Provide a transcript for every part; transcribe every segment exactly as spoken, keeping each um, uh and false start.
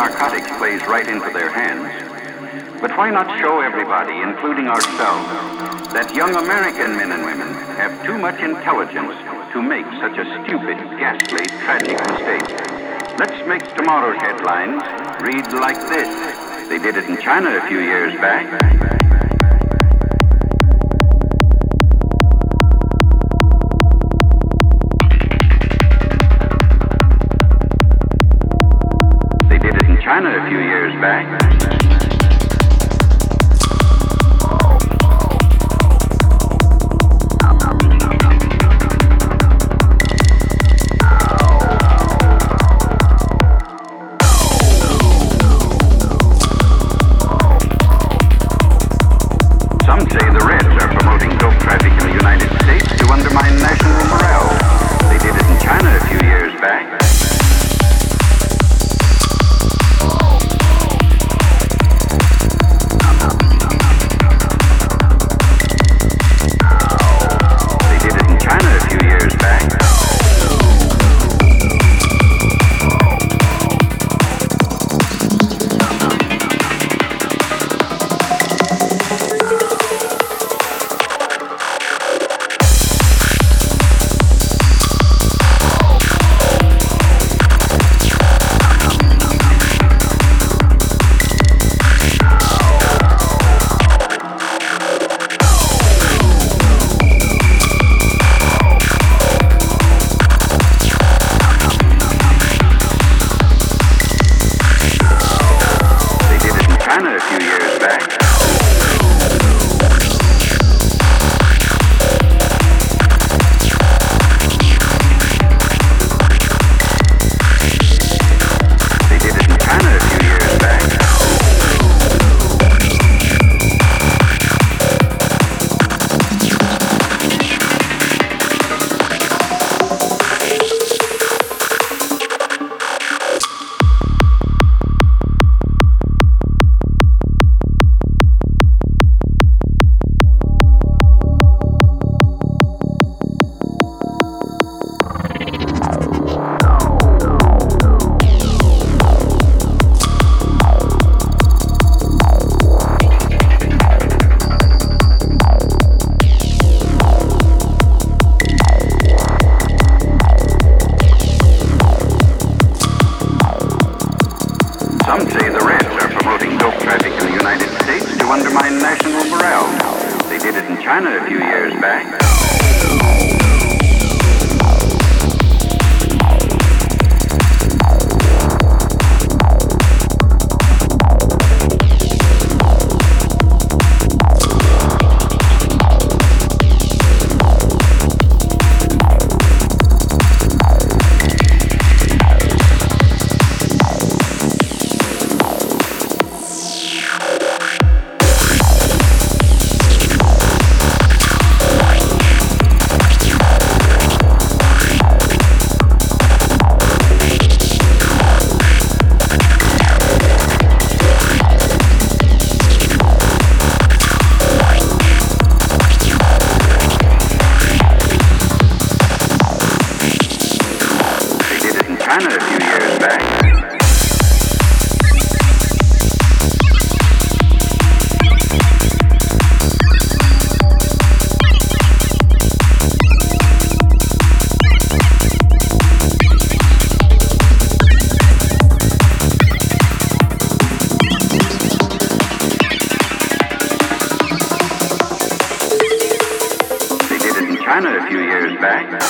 narcotics plays right into their hands. But why not show everybody, including ourselves, that young American men and women have too much intelligence to make such a stupid, ghastly, tragic mistake? Let's make tomorrow's headlines read like this. They did it in China a few years back. China a few years back. Some say the Reds are promoting dope traffic in the United States to undermine national morale. They did it in China a few years back. Some say the Reds are promoting dope traffic in the United States to undermine national morale. They did it in China a few years back. China a few years back. They did it in China a few years back.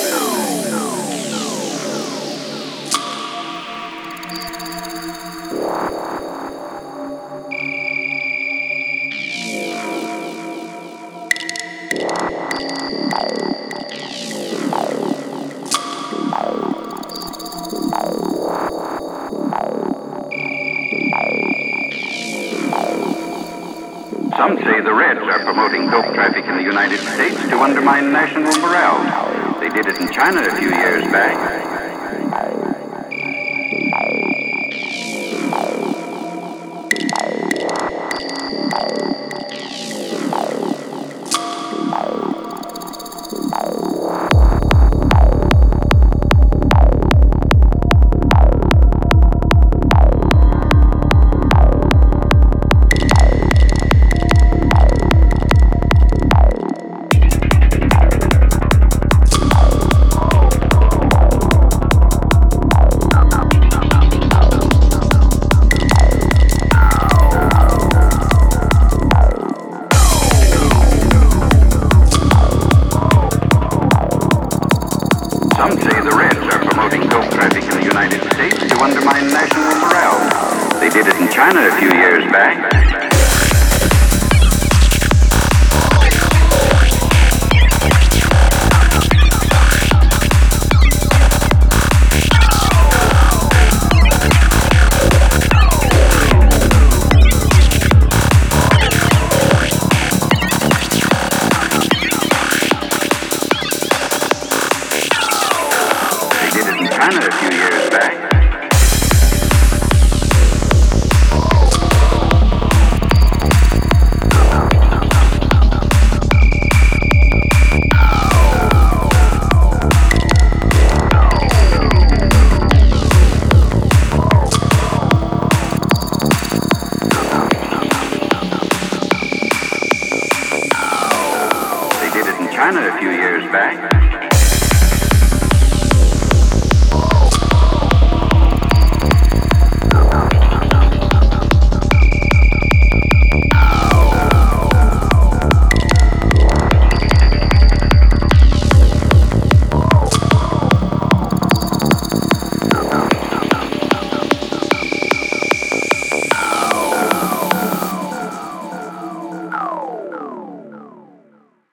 Some say the Reds are promoting dope traffic in the United States to undermine national morale. They did it in China a few years back. Some say the Reds are promoting dope traffic in the United States to undermine national morale. They did it in China a few years back. China a few years back. They did it in China a few years back.